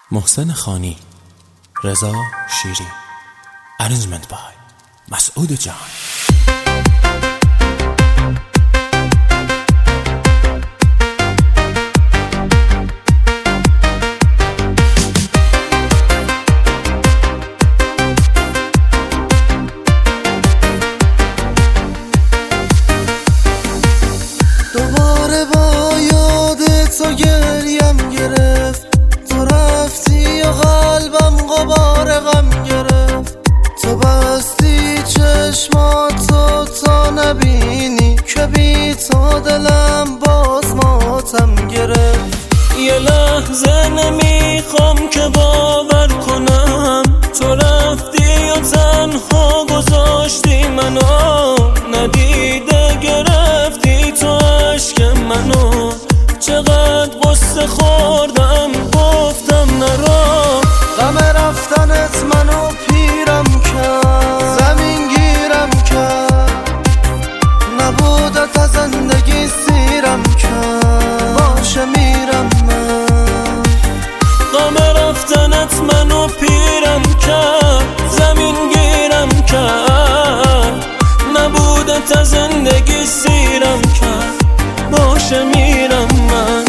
محسن خانی، رضا شیری. Arrangement by مسعود جان. دوباره با یاد تو گریم گرفت، تو رفتی و قلبم غبار غم گرفت. تو بستی چشماتو تا نبینی که بی تو دلم باز ماتم گرفت. یه لحظه نمیخوام که باور کنم تو رفتی و تنها گذاشتی منو، ندیده گرفتی تو عشق منو. چقدر قصه خوردم گفتم نرو، غم رفتنت منو پیرم کرد، زمین گیرم کرد، نبودت از زندگی سیرم کرد، باشه میرم من. غم رفتنت منو پیرم کرد، زمین گیرم کرد، نبودت از زندگی سیرم کرد، باشه میرم من.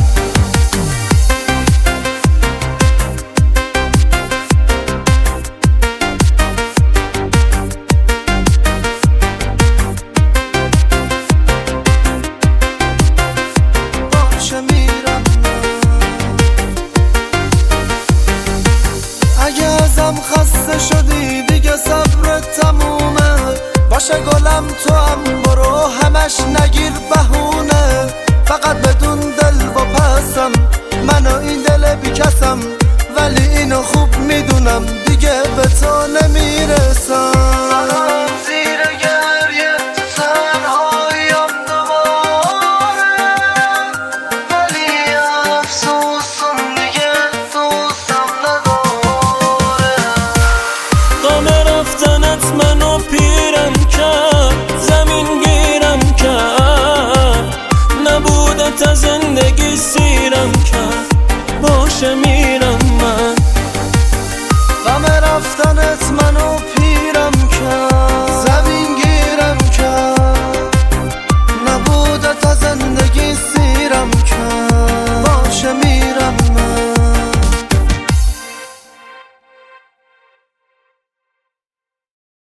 اگه ازم خسته شدی دیگه صبرت تمومه، باشه گلم تو هم برو همش نگیر بهونه. فقط بدون دل و پسم منو این دل بیکسم، ولی اینو خوب میدونم دیگه به تو نمیرسم.